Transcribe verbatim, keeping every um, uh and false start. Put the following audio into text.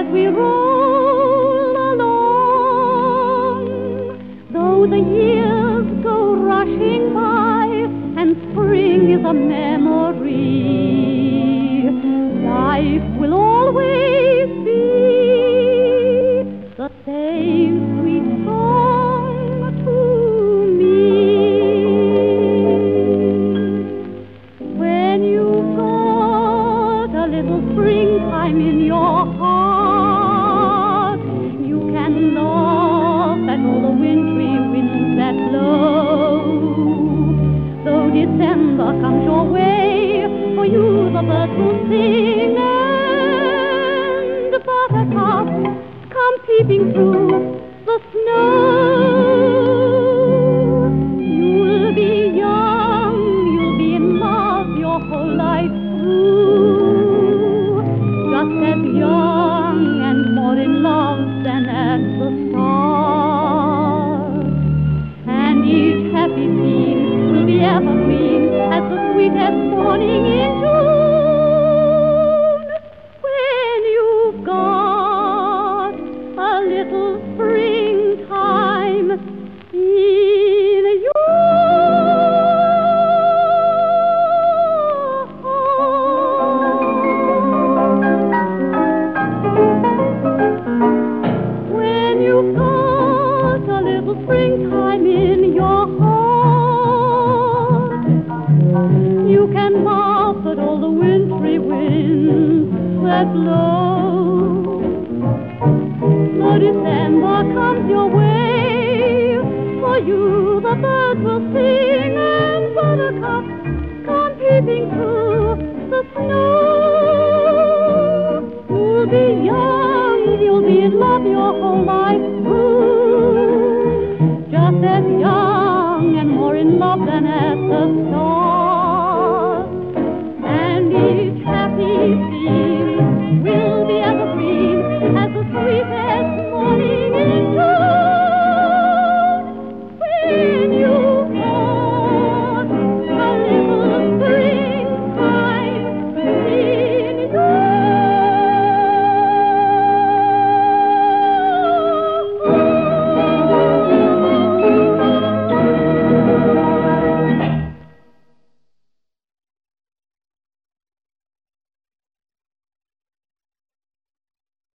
as we roll along. Though the years go rushing by and spring is a memory, life will always be the same sweet song to me. When you've got a little springtime in your heart, you can laugh at all the wintry winds that blow. Though December comes your way, for you the birds will sing, and buttercups come peeping through the snow. You'll be young, you'll be in love your whole life through, just as young and more in love than at the start. And each happy scene will be evergreen as the sweetest morning in June. When you've got a little springtime in your heart. When you've got a little springtime in your heart, you can laugh at all the wintry winds that blow. So December comes your way, for you the birds will sing, and buttercups come peeping through the snow.